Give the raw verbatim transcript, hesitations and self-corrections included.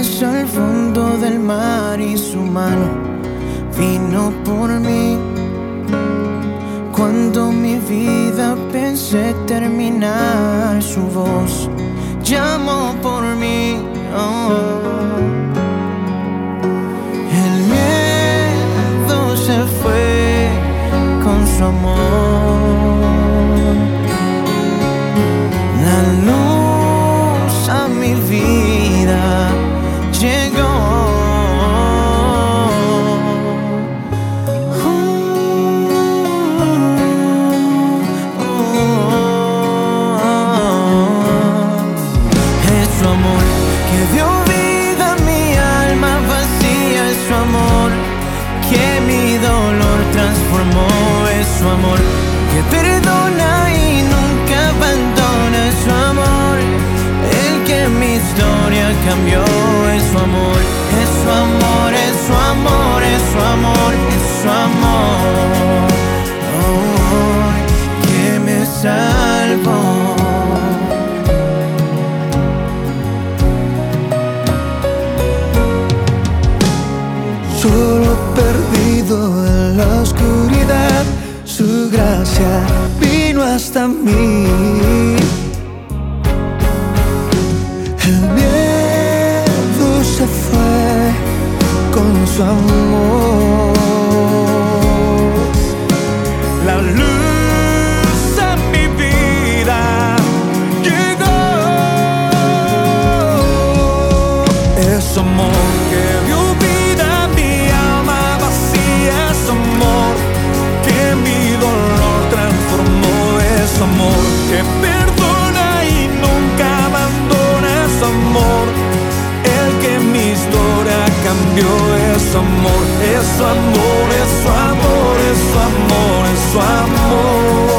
hasta el fondo del mar y su mano vino por mí. Cuando mi vida pensé terminar, su voz llamó por mí. Oh. El miedo se fue con su amor. La luz a mi vida llegó. Que mi dolor transformó, es su amor que perdona y nunca abandona, es su amor el que mi historia cambió, es su amor, es su amor, es su amor, es su amor, es su amor, oh, que me salvó. Solo perdido en la oscuridad, su gracia vino hasta mí. El miedo se fue con su amor. La luz a mi vida llegó. Es amor que dio vida a mi alma vacía, es amor que mi dolor transformó, es amor que perdona y nunca abandona, es amor el que mi historia cambió, es amor, es su amor, es su amor, es su amor, es su amor.